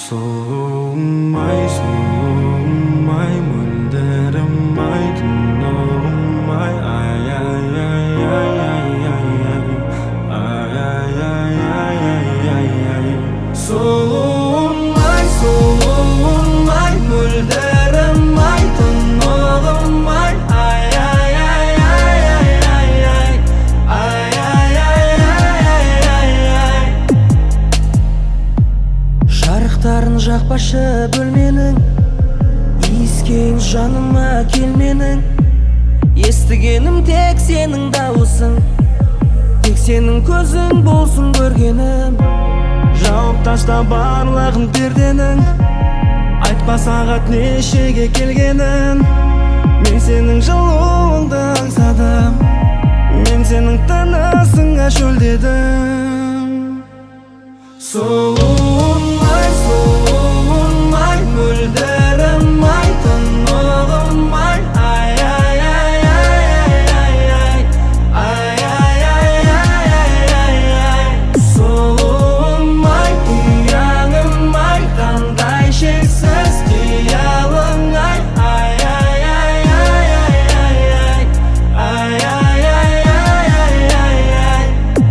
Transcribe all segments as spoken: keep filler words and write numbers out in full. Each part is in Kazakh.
Soğumay, soğumay, mölderemay, tınağımay. Ay ay ay ay ay ay ay. Ay ay ay ay ay ay ay. Soğumay, soğumay, mölderemay, tınağımay. Ay ay ay ay ay ay ay. Ay ay ay ay ay ay. Жарықтарын жақпашы бөлменің, иіскең жаныма келменің. Естігенім тек сенің дауысың, тек сенің көзің болсын көргенім. Жауып таста барлығын перденің, айтпа сағат нешеге келгенін. Мен сенің жылуыңды аңсадым, мен сенің тынысыңа шөлдедім. Соғылмай, соғылмай, мөлдірімай, тынығымай. Ай, ай, ай, ай, ай, ай, ай, ай, ай, ай, ай, ай. Соғылмай, ұяңымай, қандай шексіз қиялыңай. Ай, ай, ай, ай, ай, ай, ай, ай, ай, ай, ай, ай.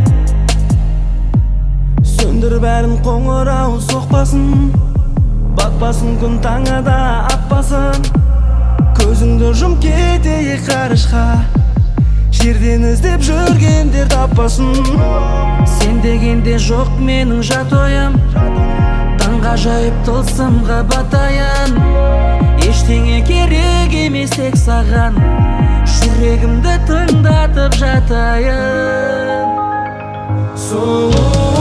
Сөндір бәрін қоңырау соқпасын, батпасын күн таңада атпасын. Көзіңді жұм кетейік қарышқа, жерден іздеп жүргендер таппасын. Сен дегенде жоқ менің жат ойым, таңғажайып тылсымға батайын. Ештеңе керек емес тек саған, жүрегімді тыңдатып жатайын. Соғылмай,